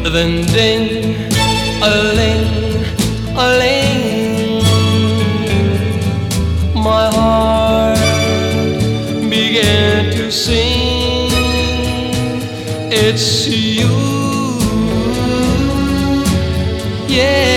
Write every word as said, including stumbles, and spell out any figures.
Then ding, a ling, a ling, my heart began to sing. It's you, yeah.